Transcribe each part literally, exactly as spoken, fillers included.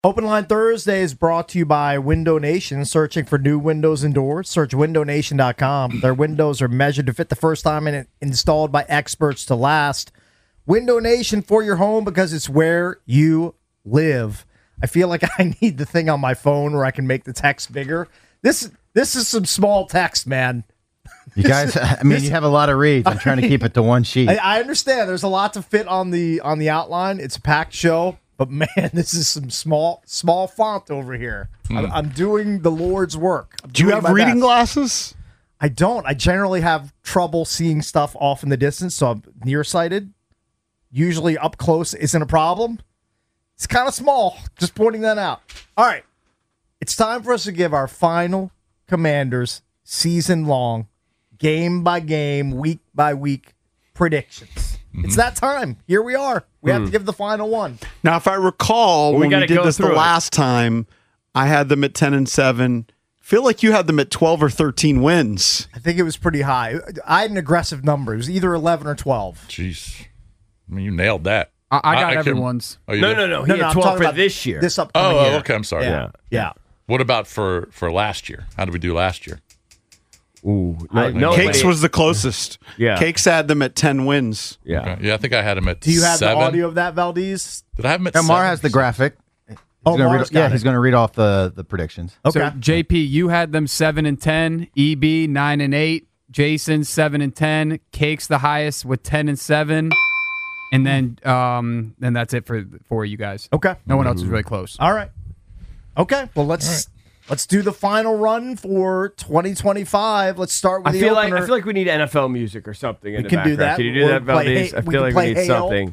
Open Line Thursday is brought to you by Window Nation. Searching for new windows and doors? Search window nation dot com. Their windows are measured to fit the first time and installed by experts to last. Window Nation for your home because it's where you live. I feel like I need the thing on my phone where I can make the text bigger. This this is some small text, man. You guys, I mean, you have a lot of reads. I'm trying to keep it to one sheet. I, I understand. There's a lot to fit on the on the outline. It's a packed show. But, man, this is some small small font over here. Hmm. I'm, I'm doing the Lord's work. I'm Do you have reading best. glasses? I don't. I generally have trouble seeing stuff off in the distance, so I'm nearsighted. Usually up close isn't a problem. It's kind of small. Just pointing that out. All right. It's time for us to give our final Commanders season-long, game-by-game, week-by-week predictions. It's that time. Here we are. We have mm. to give the final one. Now, if I recall, well, when we, we did this the last it. time, I had them at ten and seven. Feel like you had them at twelve or thirteen wins. I think it was pretty high. I had an aggressive number. It was either eleven or twelve. Jeez. I mean, you nailed that. I, I got I, I everyone's. Oh, no, no, no. He no, had no, twelve for this year. This upcoming oh, year. Oh, okay. I'm sorry. Yeah. yeah. yeah. What about for, for last year? How did we do last year? Ooh, no, no, Cakes was the closest. Yeah, Cakes had them at ten wins. Yeah, okay. yeah, I think I had him at. Do you have seven. the audio of that, Valdez? Did I have him at? Yeah, Mar seven? has the graphic. He's oh, gonna read, yeah, it. he's going to read off the, the predictions. Okay, so, J P, you had them seven and ten. E B nine and eight. Jason seven and ten. Cakes the highest with ten and seven. And then, um, then that's it for for you guys. Okay, no one else is really close. All right. Okay, well let's. Let's do the final run for twenty twenty-five. Let's start with I the feel opener. like I feel like we need N F L music or something in we the can background. do that. Can you do or that, Valdez? hay, I feel like we need hail. something.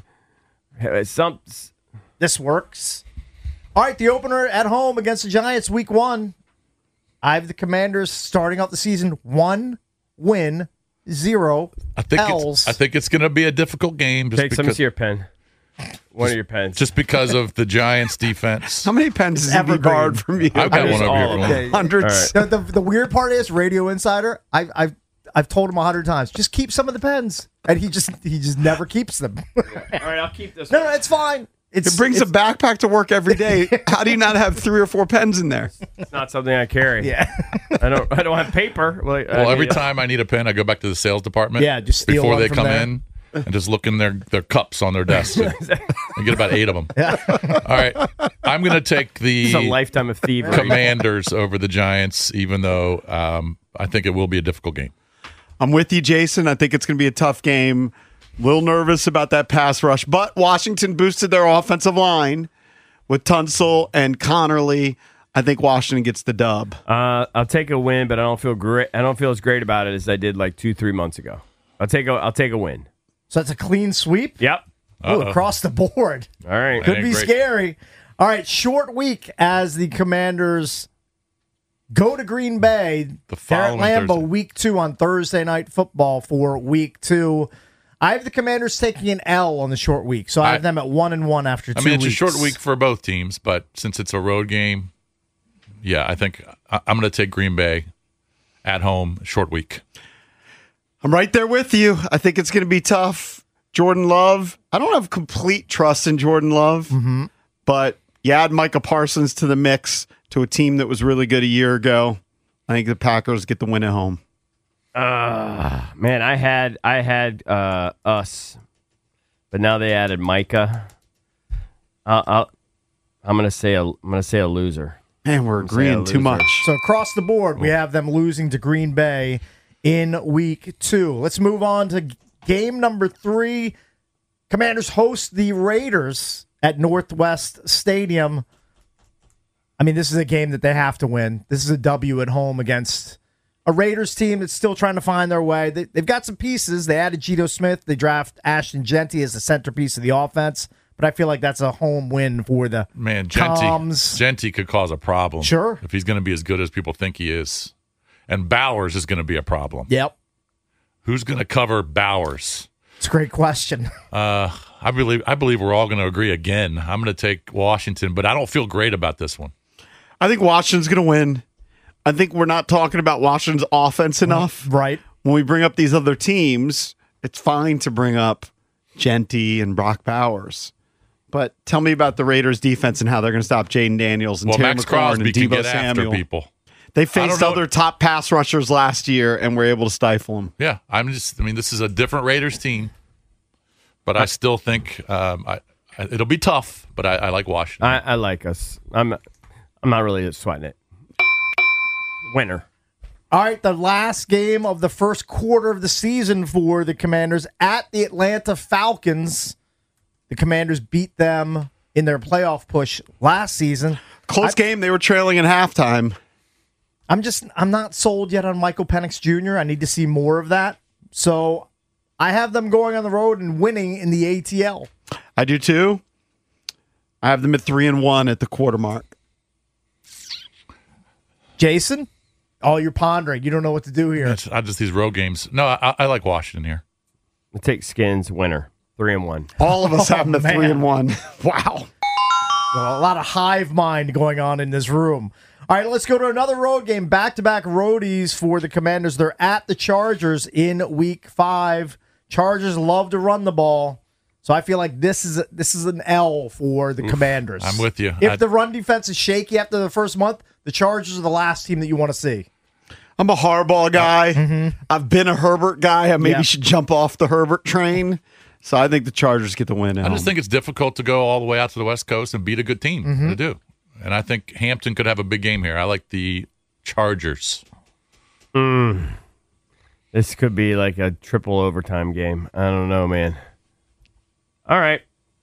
Some. This works. All right, the opener at home against the Giants, week one. I have the Commanders starting out the season one win, zero I think L's. It's, I think it's going to be a difficult game. Just Take because, some of your pen. One of your pens. Just because of the Giants' defense. How many pens does he borrowed from you? I've got one over here. Okay. Hundreds. Right. The, the, the weird part is, Radio Insider, I've, I've, I've told him a hundred times, just keep some of the pens. And he just he just never keeps them. All right, I'll keep this No, one. no, it's fine. It's, it brings it's, a backpack to work every day. How do you not have three or four pens in there? It's not something I carry. Yeah. I don't I don't have paper. Well, well every time I need a pen, I go back to the sales department. Yeah, just steal before one they from come there. in. And just look in their, their cups on their desk. And, and get about eight of them. Yeah. All right. I'm going to take the it's a lifetime of thievery. Commanders over the Giants, even though um, I think it will be a difficult game. I'm with you, Jason. I think it's going to be a tough game. A little nervous about that pass rush. But Washington boosted their offensive line with Tunsil and Connerly. I think Washington gets the dub. Uh, I'll take a win, but I don't feel great. I don't feel as great about it as I did like two, three months ago. I'll take a. I'll take a win. So that's a clean sweep? Yep. Ooh, across the board. All right. Could be great. Scary. All right, short week as the Commanders go to Green Bay. The They're at following Lambeau Thursday. week two on Thursday Night Football for week two. I have the Commanders taking an L on the short week, so I have I- them at one and one after two I mean, it's weeks. a short week for both teams, but since it's a road game, yeah, I think I- I'm going to take Green Bay at home, short week. I'm right there with you. I think it's going to be tough. Jordan Love, I don't have complete trust in Jordan Love, Mm-hmm. but you add Micah Parsons to the mix to a team that was really good a year ago. I think the Packers get the win at home. Uh, man, I had I had uh, us, but now they added Micah. I'll, I'll, I'm gonna say a I'm gonna say a loser. Man, we're I'm gonna say a agreeing too loser. much. So across the board, we have them losing to Green Bay in week two. Let's move on to game number three. Commanders host the Raiders at Northwest Stadium. I mean, this is a game that they have to win. This is a W at home against a Raiders team that's still trying to find their way. They, they've got some pieces. They added Geno Smith. They draft Ashton Genty as the centerpiece of the offense. But I feel like that's a home win for the Man, Genty, Toms. Genty could cause a problem. Sure. If he's going to be as good as people think he is. And Bowers is going to be a problem. Yep. Who's going to cover Bowers? It's a great question. Uh, I believe I believe we're all going to agree again. I'm going to take Washington, but I don't feel great about this one. I think Washington's going to win. I think we're not talking about Washington's offense enough. Right. When we bring up these other teams, it's fine to bring up Genty and Brock Bowers. But tell me about the Raiders defense and how they're going to stop Jaden Daniels and Well, Terry Max McLaurin Crosby and can Deebo get Samuel. after people. They I don't faced know. other top pass rushers last year and were able to stifle them. Yeah, I'm just. I mean, this is a different Raiders team, but I still think um, I, I, it'll be tough. But I, I like Washington. I, I like us. I'm I'm not really sweating it. Winner. All right, the last game of the first quarter of the season for the Commanders at the Atlanta Falcons. The Commanders beat them in their playoff push last season. Close I- game. They were trailing at halftime. I'm just I'm not sold yet on Michael Penix Junior I need to see more of that. So I have them going on the road and winning in the A T L. I do too. I have them at three and one at the quarter mark. Jason, oh, you're pondering. You don't know what to do here. It's- I just these road games. No, I, I like Washington here. We'll take Skins winner. Three and one. All of us have them at man. three and one. Wow. Well, a lot of hive mind going on in this room. All right, let's go to another road game. Back-to-back roadies for the Commanders. They're at the Chargers in Week Five. Chargers love to run the ball, so I feel like this is a, this is an L for the Commanders. I'm with you. If I- the run defense is shaky after the first month, the Chargers are the last team that you want to see. I'm a Harbaugh guy. I've been a Herbert guy. I maybe Yeah. should jump off the Herbert train. So I think the Chargers get the win. at I just home. think it's difficult to go all the way out to the West Coast and beat a good team Mm-hmm. to do. And I think Hampton could have a big game here. I like the Chargers. This could be like a triple overtime game. I don't know, man. All right.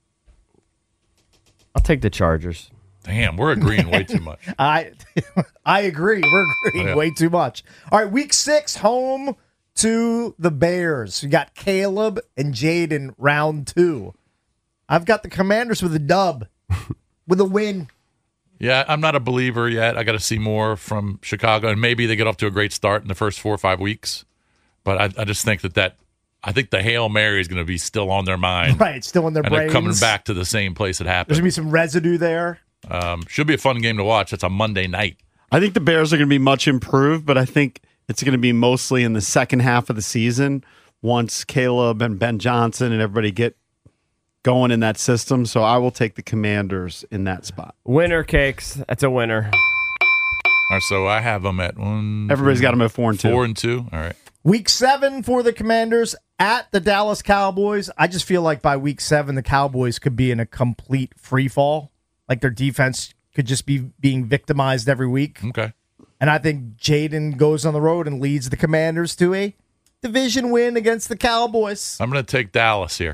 I'll take the Chargers. Damn, we're agreeing way too much. I I agree. We're agreeing Yeah. way too much. All right, Week Six, home to the Bears. You got Caleb and Jaden, round two. I've got the Commanders with a dub, with a win. Yeah, I'm not a believer yet. I got to see more from Chicago, and maybe they get off to a great start in the first four or five weeks. But I, I just think that that I think the Hail Mary is going to be still on their mind, Right, still in their and brains. they're coming back to the same place it There's happened. gonna be some residue there. Um, should be a fun game to watch. It's a Monday night. I think the Bears are going to be much improved, but I think it's going to be mostly in the second half of the season once Caleb and Ben Johnson and everybody get going in that system. So I will take the Commanders in that spot. Winner cakes. That's a winner. All right, so I have them at one. Everybody's two, got them at four and two. Four and two. All right. Week seven for the Commanders at the Dallas Cowboys. I just feel like by week seven, the Cowboys could be in a complete free fall. Like their defense could just be being victimized every week. Okay. And I think Jaden goes on the road and leads the Commanders to a division win against the Cowboys. I'm going to take Dallas here.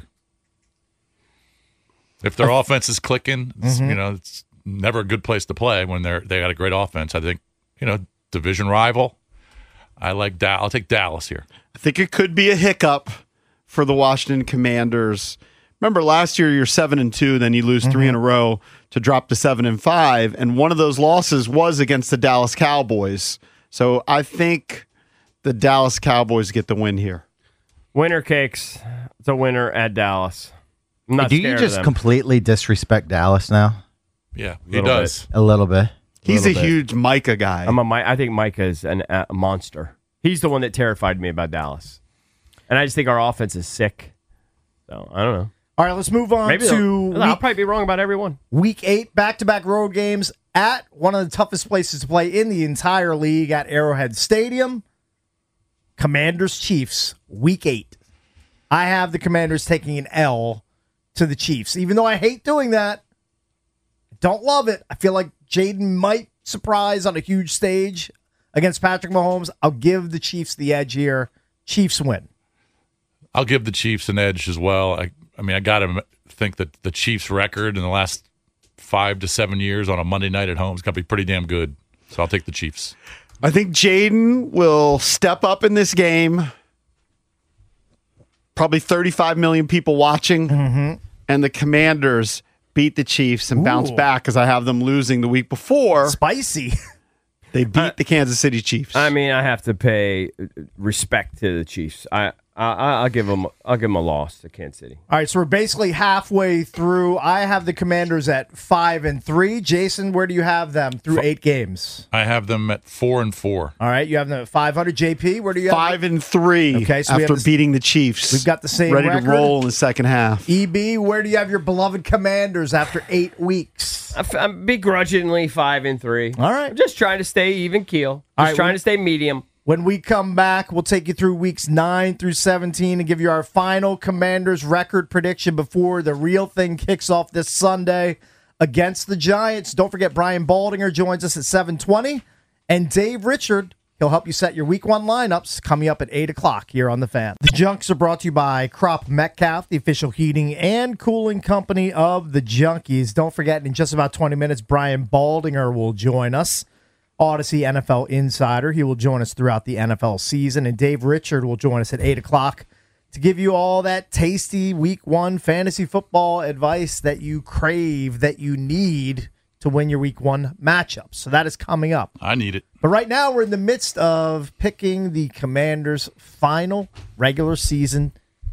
If their offense is clicking, it's, you know, it's never a good place to play when they're they got a great offense. I think, you know, division rival. I like Dallas. I'll take Dallas here. I think it could be a hiccup for the Washington Commanders. Remember last year you're seven and two, then you lose three in a row to drop to seven and five, and one of those losses was against the Dallas Cowboys. So I think the Dallas Cowboys get the win here. Winner cakes. It's a winner at Dallas. I'm not Do you scared of just them. completely disrespect Dallas now? Yeah, he Little does. A little bit. He's a little bit. huge Micah guy. I'm a Mi- I think Micah is an, a monster. He's the one that terrified me about Dallas. And I just think our offense is sick. So, I don't know. All right, let's move on Maybe to they'll- I'll week, probably be wrong about every one. week eight, back-to-back road games at one of the toughest places to play in the entire league at Arrowhead Stadium. Commanders Chiefs, week eight. I have the Commanders taking an L to the Chiefs. Even though I hate doing that, don't love it. I feel like Jaden might surprise on a huge stage against Patrick Mahomes. I'll give the Chiefs the edge here. Chiefs win. I'll give the Chiefs an edge as well. I, I mean, I got to think that the Chiefs' record in the last five to seven years on a Monday night at home is going to be pretty damn good. So I'll take the Chiefs. I think Jaden will step up in this game. Probably thirty-five million people watching. And the Commanders beat the Chiefs and bounce Ooh. back because I have them losing the week before. Spicy. They beat the Kansas City Chiefs. I mean, I have to pay respect to the Chiefs. I I, I, I'll give them. I'll give them a loss to Kansas City. All right, so we're basically halfway through. I have the Commanders at five and three. Jason, where do you have them through eight games? I have them at four and four. All right, you have them at five hundred. J P, where do you have Five and three. Okay, so we after have this- beating the Chiefs, We've got the same ready record. to roll in the second half. E B, where do you have your beloved Commanders after eight weeks? I f- I'm begrudgingly five and three. All right. I'm just trying to stay even keel. Just All right, trying well- to stay medium. When we come back, we'll take you through weeks nine through seventeen and give you our final Commanders record prediction before the real thing kicks off this Sunday against the Giants. Don't forget, Brian Baldinger joins us at seven twenty, and Dave Richard, he'll help you set your week one lineups coming up at eight o'clock here on The Fan. The Junks are brought to you by Crop Metcalf, the official heating and cooling company of the Junkies. Don't forget, in just about twenty minutes, Brian Baldinger will join us. Odyssey N F L Insider. He will join us throughout the N F L season. And Dave Richard will join us at eight o'clock to give you all that tasty week one fantasy football advice that you crave, that you need to win your week one matchups. So that is coming up. I need it. But right now, we're in the midst of picking the Commanders' final regular season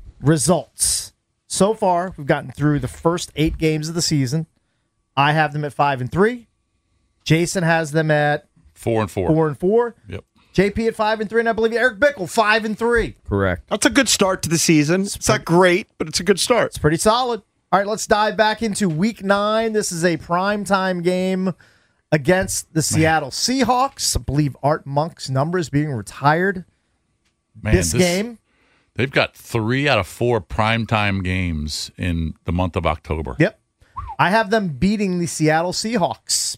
results. So far, we've gotten through the first eight games of the season. I have them at five and three. Jason has them at Four and four. four and four. Yep. J P at five and three, and I believe Eric Bickle five and three. Correct. That's a good start to the season. It's not great, but it's a good start. It's pretty solid. All right, let's dive back into week nine. This is a primetime game against the Seattle Seahawks. I believe Art Monk's number is being retired Man, this, game. They've got three out of four primetime games in the month of October. Yep. I have them beating the Seattle Seahawks.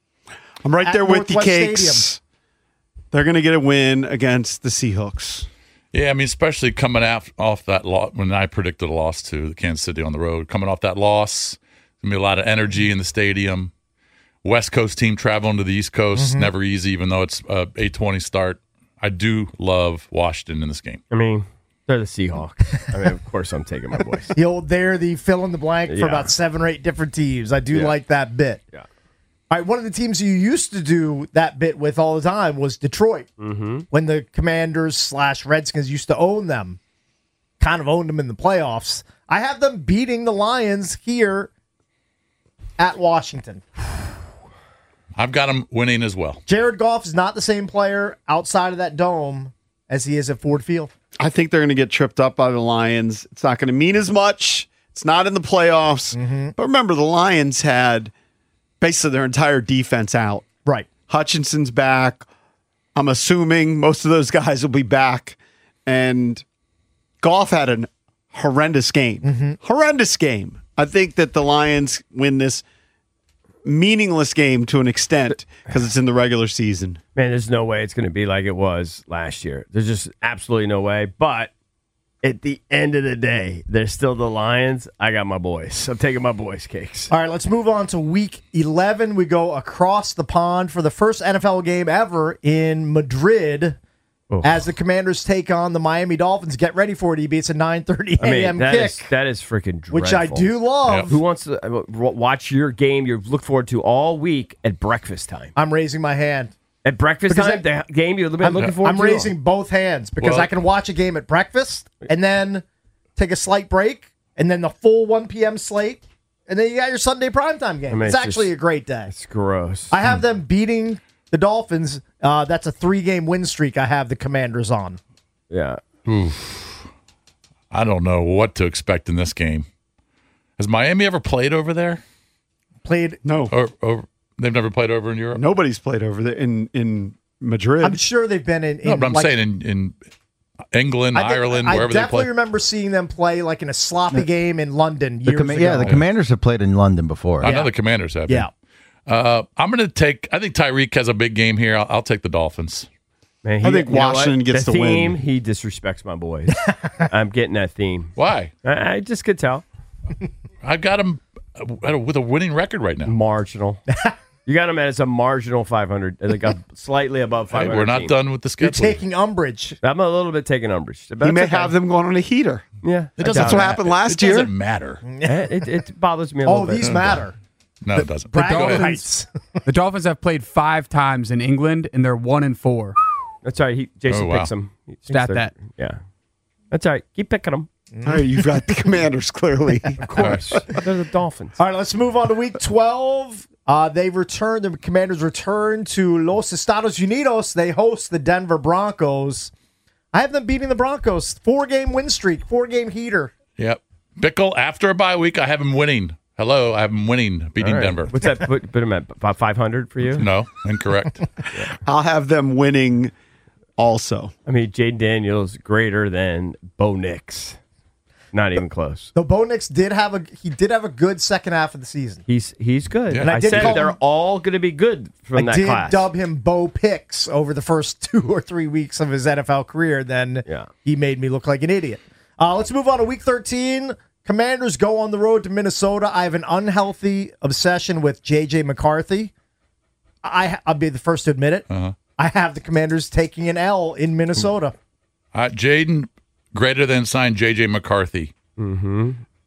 I'm right At there with you, Northwest Cakes. Stadium. They're going to get a win against the Seahawks. Yeah, I mean, especially coming off, off that loss, when I predicted a loss to the Kansas City on the road, coming off that loss, going to be a lot of energy in the stadium. West Coast team traveling to the East Coast, Mm-hmm. never easy, even though it's a eight twenty start. I do love Washington in this game. I mean, they're the Seahawks. I mean, of course, I'm taking my boys. The old there, the fill in the blank for Yeah. about seven or eight different teams. I do Yeah. like that bit. Yeah. All right, one of the teams you used to do that bit with all the time was Detroit. Mm-hmm. When the Commanders slash Redskins used to own them, kind of owned them in the playoffs. I have them beating the Lions here at Washington. I've got them winning as well. Jared Goff is not the same player outside of that dome as he is at Ford Field. I think they're going to get tripped up by the Lions. It's not going to mean as much. It's not in the playoffs. Mm-hmm. But remember, the Lions had basically their entire defense out. Right. Hutchinson's back. I'm assuming most of those guys will be back. And Goff had a horrendous game. Mm-hmm. Horrendous game. I think that the Lions win this meaningless game to an extent because it's in the regular season. Man, there's no way it's going to be like it was last year. There's just absolutely no way. But at the end of the day, they're still the Lions. I got my boys. I'm taking my boys' Cakes. All right, let's move on to week eleven. We go across the pond for the first N F L game ever in Madrid as the Commanders take on the Miami Dolphins. Get ready for it, E B. It's a nine thirty I mean, a.m. that kick, is, that is freaking dreadful. which I do love. Who wants to uh, watch your game you look forward to all week at breakfast time? I'm raising my hand. At breakfast Because time, I- the game you've been I'm, looking forward I'm to? raising both hands because Well- I can watch a game at breakfast and then take a slight break and then the full one p.m. slate. And then you got your Sunday primetime game. I mean, it's, it's actually just- a great day. It's gross. I have them beating the Dolphins. Uh, that's a three-game win streak I have the Commanders on. yeah. I don't know what to expect in this game. Has Miami ever played over there? Played. No. Or, or they've never played over in Europe? Nobody's played over there in, in Madrid. I'm sure they've been in. in No, but I'm like, saying in, in England, I think- Ireland, I wherever they definitely play. remember seeing them play like in a sloppy game in London The years com- ago. yeah, the Commanders have played in London before. I know the Commanders have. Yeah. Uh, I'm going to take. I think Tyreek has a big game here. I'll, I'll take the Dolphins. Man, I think you know what? Washington gets the the win. theme. He disrespects my boys. I'm getting that theme. Why? I, I just could tell. I've got them with a winning record right now. Marginal. You got him as a marginal five hundred. Like a slightly above Hey, five hundred. we're not team. done with the You're schedule. taking umbrage. I'm a little bit taking umbrage. But he may that's okay. have them going on a heater. Yeah, It I doesn't doubt That's what it. happened last it year. doesn't matter. Eh, It, it bothers me a little Oh, bit. these matter. No, it doesn't. Bragging Go ahead. rights. The Dolphins have played five times in England, and they're one and four. That's right. He, Jason Oh, wow. picks them. He thinks Stat they're- that. Yeah. That's all right. Keep picking them. All right, you've got the Commanders clearly. Of course. They're the Dolphins. All right, let's move on to week twelve. Uh, they return, the Commanders return to Los Estados Unidos. They host the Denver Broncos. I have them beating the Broncos. Four-game win streak, four-game heater. Yep. Bickle, after a bye week, I have him winning. Hello, I have him winning, beating All right. Denver. What's that? Put, put him at about five hundred for you? No, incorrect. I'll have them winning also. I mean, Jay Daniels greater than Bo Nix. Not even close. Though Bo Nix did have a he did have a good second half of the season. He's he's good. Yeah. And I I, did said call they're him- all going to be good from I that did class. dub him Bo Picks over the first two or three weeks of his N F L career. Then Yeah. he made me look like an idiot. Uh, let's move on to week thirteen. Commanders go on the road to Minnesota. I have an unhealthy obsession with J J McCarthy. I, I'll be the first to admit it. Uh-huh. I have the Commanders taking an L in Minnesota. Uh, Jaden, greater than signed J J McCarthy. Mm-hmm.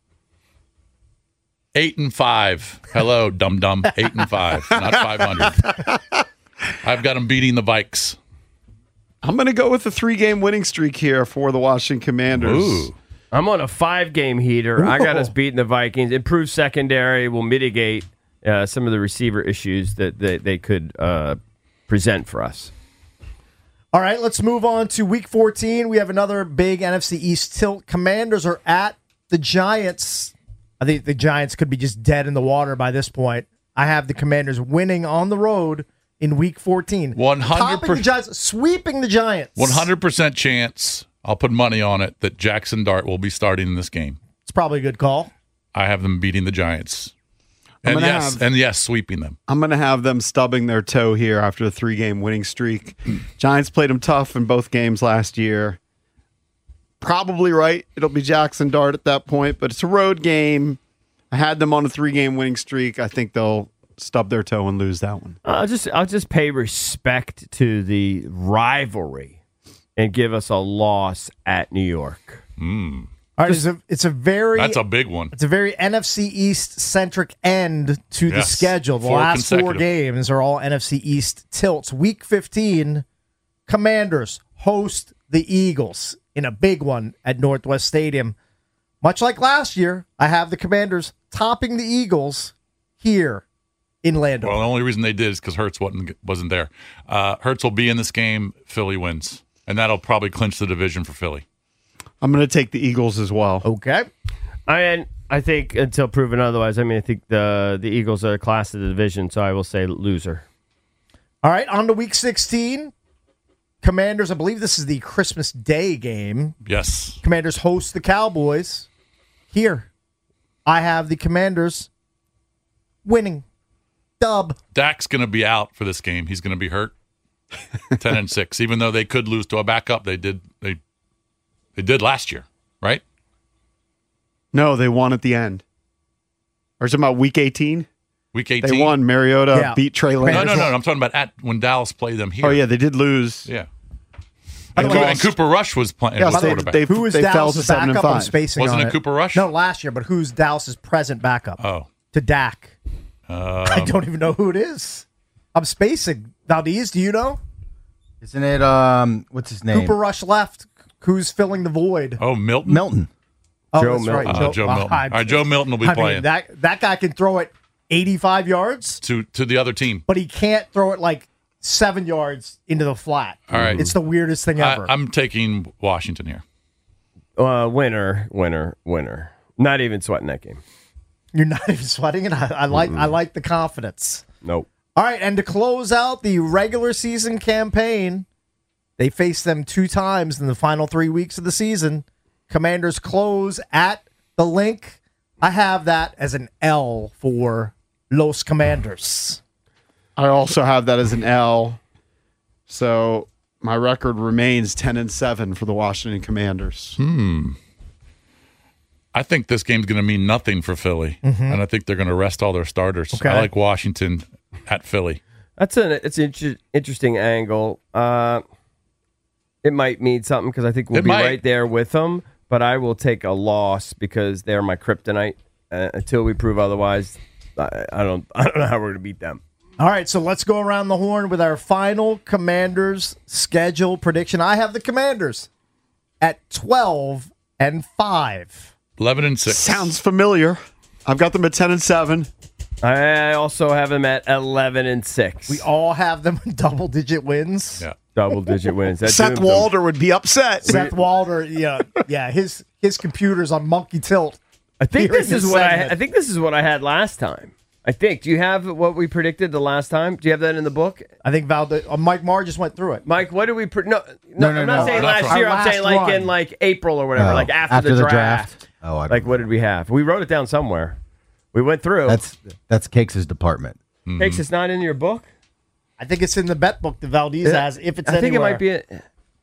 Eight and five. Hello, dum dum. Eight and five, not five hundred. I've got him beating the Vikes. I'm going to go with a three-game winning streak here for the Washington Commanders. Ooh. I'm on a five-game heater. I got us beating the Vikings. Improved secondary will mitigate uh, some of the receiver issues that they, they could uh, present for us. All right, let's move on to week fourteen. We have another big N F C East tilt. Commanders are at the Giants. I think the Giants could be just dead in the water by this point. I have the Commanders winning on the road in week fourteen. one hundred percent Topping the Giants, sweeping the Giants. one hundred percent chance, I'll put money on it, that Jackson Dart will be starting in this game. It's probably a good call. I have them beating the Giants. I'm And gonna yes, have- and yes, sweeping them. I'm going to have them stubbing their toe here after a three-game winning streak. Giants played them tough in both games last year. Probably right. It'll be Jackson Dart at that point, but it's a road game. I had them on a three-game winning streak. I think they'll stub their toe and lose that one. I'll just I'll just pay respect to the rivalry and give us a loss at New York. Mm. All right, it's a, it's a very That's a big one. it's a very N F C East centric end to the Yes. schedule. The Four last four consecutive. games are all N F C East tilts. Week fifteen, Commanders host the Eagles in a big one at Northwest Stadium. Much like last year, I have the Commanders topping the Eagles here in Landover. Well, the only reason they did is because Hurts wasn't wasn't there. Uh, Hurts will be in this game. Philly wins, and that'll probably clinch the division for Philly. I'm going to take the Eagles as well. Okay. I I think until proven otherwise. I mean, I think the the Eagles are the class of the division, so I will say loser. All right, on to week sixteen. Commanders, I believe this is the Christmas Day game. Yes. Commanders host the Cowboys. Here, I have the Commanders winning. Dub. Dak's going to be out for this game. He's going to be hurt. Ten and six. Even though they could lose to a backup, they did. They they did last year, right? No, they won at the end. Or is it about week eighteen? Week eighteen. They won. Mariota Yeah. beat Trey No, Lance. no, no, no. I'm talking about at when Dallas played them here. Oh, yeah, they did lose. yeah. By And, the way, Coo- and Cooper Rush was playing. Yes, was they- quarterback. they- Who is they fell to Dallas' seven and backup? I'm five. spacing Wasn't on it Cooper Rush? No, last year, but who's Dallas' present backup? Oh, To Dak. um, I don't even know who it is. I'm spacing. Valdez, do you know? Isn't it, um, what's his name? Cooper Rush left. Who's filling the void? oh, Milton. Milton. Oh, Joe that's right. Milton. Uh, Joe Milton. Oh, All right, Joe Milton will be I playing mean, that, that guy can throw it eighty-five yards, to to the other team. but he can't throw it like seven yards into the flat. All right. It's the weirdest thing I, ever. I'm taking Washington here. Uh, winner, winner, winner. Not even sweating that game. You're not even sweating it. I, I like I like the confidence. Nope. All right, and to close out the regular season campaign, they face them two times in the final three weeks of the season. Commanders close at the Link. I have that as an L for Los Commanders. I also have that as an L. So my record remains ten and seven for the Washington Commanders. I think this game's going to mean nothing for Philly, and I think they're going to rest all their starters. Okay. I like Washington at Philly. That's an it's an inter- interesting angle. Uh, it might mean something because I think we'll It be might. right there with them. But I will take a loss because they're my kryptonite. Uh, until we prove otherwise, I, I don't I don't know how we're going to beat them. All right, so let's go around the horn with our final Commanders schedule prediction. I have the Commanders at twelve and five. eleven and six. Sounds familiar. I've got them at ten and seven. I also have them at eleven and six. We all have them in double-digit wins. Yeah. double digit wins. That Seth doomed them. Walder would be upset. Seth Walder, yeah, yeah, his his computer's on monkey tilt. I think Hearing this is this what I. segment. I think this is what I had last time. I think. Do you have what we predicted the last time? Do you have that in the book, I think Val, uh, Mike Marr just went through it. Mike? What did we? Pre- no, no, No, no, I'm not no. saying Not last from- year. Our I'm saying last like in run. like April or whatever, Oh, like after, the, draft. Oh, I don't Like know. what did we have? We wrote it down somewhere. We went through. That's that's Cakes' department. Takes it's not in your book. I think it's in the bet book that Valdez has. If it's I think anywhere. it might be. A,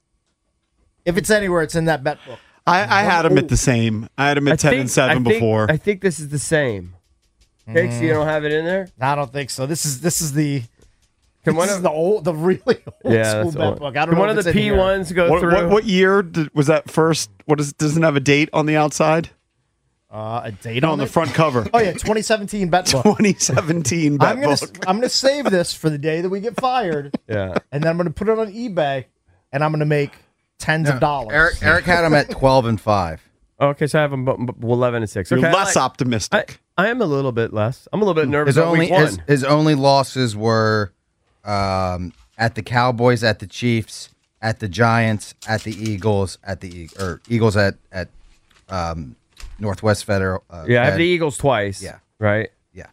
If it's anywhere, it's in that bet book. I, I had him at the same. I had him at I ten think- and seven I think- before. I think this is the same. Cakes, you don't have it in there. I don't think so. This is this is the Can one this is of the old, the really old yeah, school that's bet old. book. I don't Can know one if of the it's in P here. ones go what, through? what, what year did, was that first? What is? Doesn't have a date on the outside? Uh, a date No, on on the it? front cover. Oh yeah, twenty seventeen bet book. twenty seventeen bet I'm gonna book. I'm gonna save this for the day that we get fired, Yeah. and then I'm gonna put it on eBay, and I'm gonna make tens of dollars. Eric Eric had him at twelve and five. Okay, so I have them bu- bu- eleven and six. You're Okay, I less like- optimistic. I, I am a little bit less. I'm a little bit nervous His about only week one. his, his only losses were um, at the Cowboys, at the Chiefs, at the Giants, at the Eagles, at the E- or Eagles at at um, Northwest Federal. Uh, yeah, I have Fed. the Eagles twice. Yeah. Right. Yeah.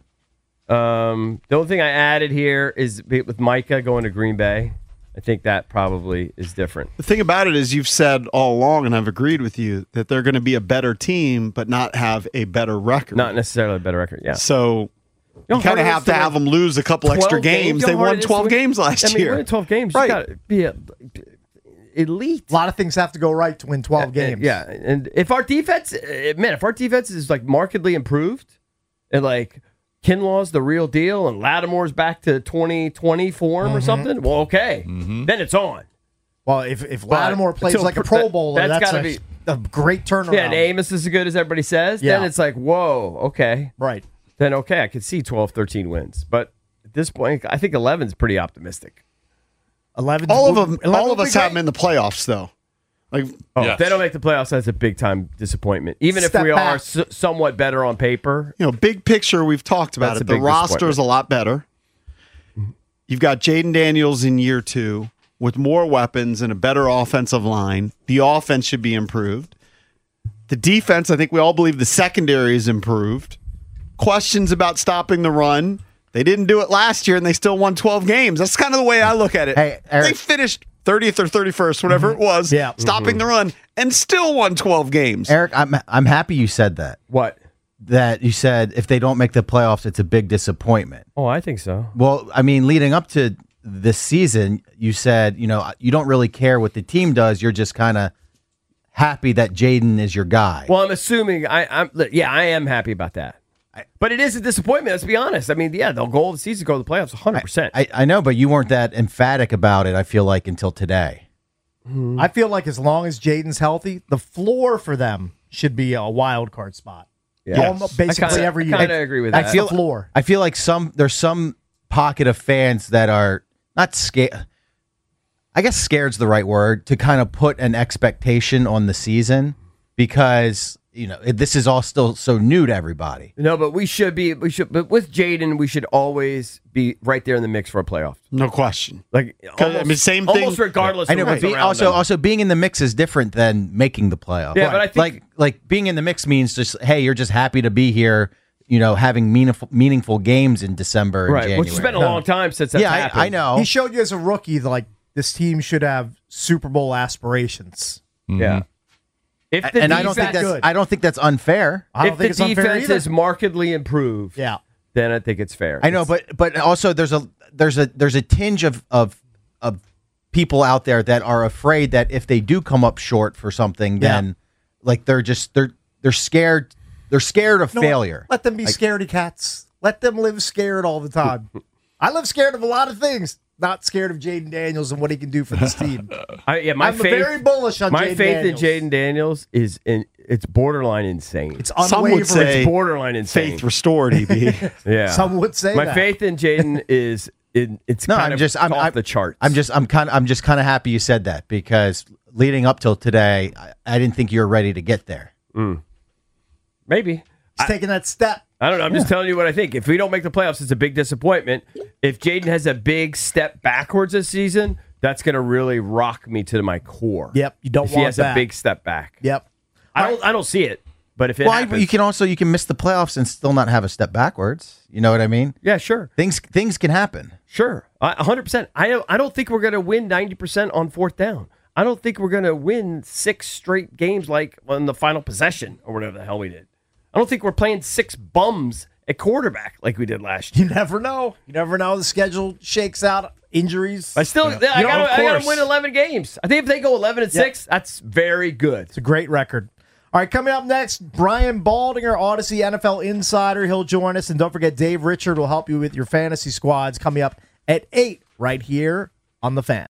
Um, the only thing I added here is be- with Micah going to Green Bay. I think that probably is different. The thing about it is, you've said all along, and I've agreed with you, that they're going to be a better team, but not have a better record. Not necessarily a better record. Yeah. So You know you how kind of hard it have is to to have win them lose a couple extra twelve games. You They know how hard won it is to twelve win- games last I mean, year. winning twelve games, Right. you got to be a, elite. A lot of things have to go right to win twelve games. Yeah, and if our defense, uh, man, if our defense is like markedly improved, and like Kinlaw's the real deal, and Lattimore's back to twenty twenty form Mm-hmm. or something, well, okay, then it's on. Well, if if But Lattimore plays until like a pr- Pro that- Bowler, that's that's, gotta a, be- a great turnaround. Yeah, and Amos is as good as everybody says. Yeah. Then it's like, whoa, okay, Right. then okay, I could see twelve, thirteen wins, but at this point, I think eleven is pretty optimistic. eleven. all of them, eleven all of would us be have them great. in the playoffs, though. Like, Oh, Yes. if they don't make the playoffs, that's a big time disappointment. Even Step if we are back. s- somewhat better on paper, you know, big picture, we've talked about That's a it. The big roster's a lot better. You've got Jaden Daniels in year two with more weapons and a better offensive line. The offense should be improved. The defense, I think we all believe the secondary is improved. Questions about stopping the run. They didn't do it last year, and they still won twelve games. That's kind of the way I look at it. Hey, Eric- they finished thirtieth or thirty-first, whatever it was, Yeah. stopping the run, and still won twelve games. Eric, I'm I'm happy you said that. what? That you said if they don't make the playoffs, it's a big disappointment. Oh, I think so. Well, I mean, leading up to this season, you said, you know, you don't really care what the team does. You're just kind of happy that Jaden is your guy. Well, I'm assuming I, I'm. Yeah, I am happy about that. But it is a disappointment. Let's be honest. I mean, yeah, the goal of the season is to go to the playoffs, one hundred percent. I, I know, but you weren't that emphatic about it, I feel like, until today. I feel like as long as Jaden's healthy, the floor for them should be a wild card spot. Yeah. Almost basically I kinda- every year. I kinda agree with That's that. the I feel floor. I feel like some there's some pocket of fans that are not scared. I guess scared's the right word to kind of put an expectation on the season because you know it- this is all still so new to everybody. No, but we should be. We should. But with Jaden, we should always be right there in the mix for a playoff. No question. Like, 'Cause, I mean, same thing- Almost regardless. I know, of but who's be, around also them. also being in the mix is different than making the playoffs. Yeah, but I think- like like being in the mix means just hey, you're just happy to be here. You know, having meaningful meaningful games in December and right, January. which has been a long time since that's yeah, happened. I, I know. He showed you as a rookie that, like, this team should have Super Bowl aspirations. Yeah. If the and I don't think defense- that's good. I don't think that's unfair. I don't if think the it's unfair defense either. is markedly improved, Yeah. then I think it's fair. I know, It's- but but also there's a there's a there's a tinge of of of people out there that are afraid that if they do come up short for something, Yeah. then like they're just they're they're scared they're scared of You know what? failure. Let them be scaredy cats. Let them live scared all the time. I live scared of a lot of things. Not scared of Jaden Daniels and what he can do for this team. I, yeah, my I'm faith, very bullish on my Jaden faith Daniels. in Jaden Daniels is in it's borderline insane. It's Some would unwavering. say- It's borderline insane. Faith restored, E B. yeah, Some would say my that. faith in Jaden is in, it's No, kind I'm of just I'm off I'm, the charts. I'm just I'm kind of I'm just kind of happy you said that because leading up till today, I, I didn't think you were ready to get there. Maybe. He's taking that step. I don't know. I'm just telling you what I think. If we don't make the playoffs, it's a big disappointment. If Jaden has a big step backwards this season, that's going to really rock me to my core. Yep, you don't if want he has that. a big step back. Yep. I don't. I don't see it. But if it Well, I- happens, you can also you can miss the playoffs and still not have a step backwards. You know what I mean? yeah, sure, Things things can happen. sure, a hundred percent. I don't. I don't think we're going to win ninety percent on fourth down. I don't think we're going to win six straight games like on the final possession or whatever the hell we did. I don't think we're playing six bums at quarterback like we did last year. You never know. You never know. The schedule shakes out. Injuries. I still, I You know, got of to course. win eleven games. I think if they go eleven and Yeah. six, that's very good. It's a great record. All right, coming up next, Brian Baldinger, Odyssey N F L Insider. He'll join us. And don't forget, Dave Richard will help you with your fantasy squads coming up at eight right here on The Fan.